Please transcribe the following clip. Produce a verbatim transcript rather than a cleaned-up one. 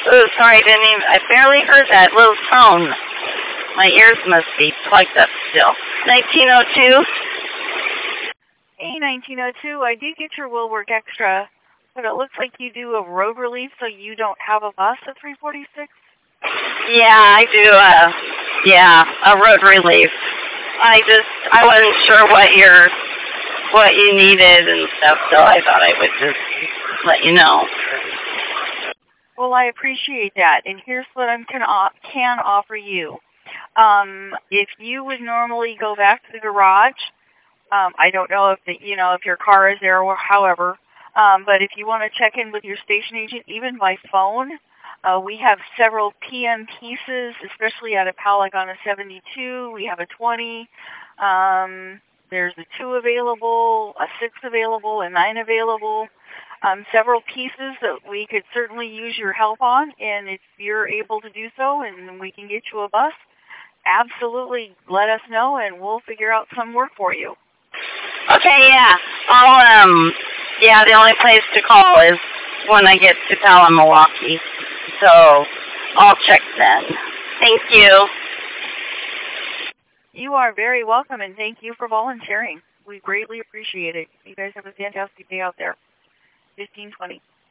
Oh, sorry, I didn't even, I barely heard that little tone. My ears must be plugged up still. nineteen oh two? Hey, nineteen oh two, I did get your Will Work Extra, but it looks like you do a road relief, so you don't have a bus at three forty-six? Yeah, I do, uh, yeah, a road relief. I just, I wasn't sure what your, what you needed and stuff, so I thought I would just let you know. Well, I appreciate that, and here's what I can, can offer you. Um, if you would normally go back to the garage, um, I don't know if the, you know if your car is there or however, um, but if you want to check in with your station agent, even by phone, uh, we have several P M pieces, especially out of Powlek on a seventy-two. We have a twenty. Um, there's a two available, a six available, a nine available. Um, several pieces that we could certainly use your help on, and if you're able to do so and we can get you a bus, absolutely let us know and we'll figure out some work for you. Okay, yeah. I'll, um, yeah, the only place to call is when I get to Pella, Milwaukee. So I'll check then. Thank you. You are very welcome, and thank you for volunteering. We greatly appreciate it. You guys have a fantastic day out there. fifteen twenty.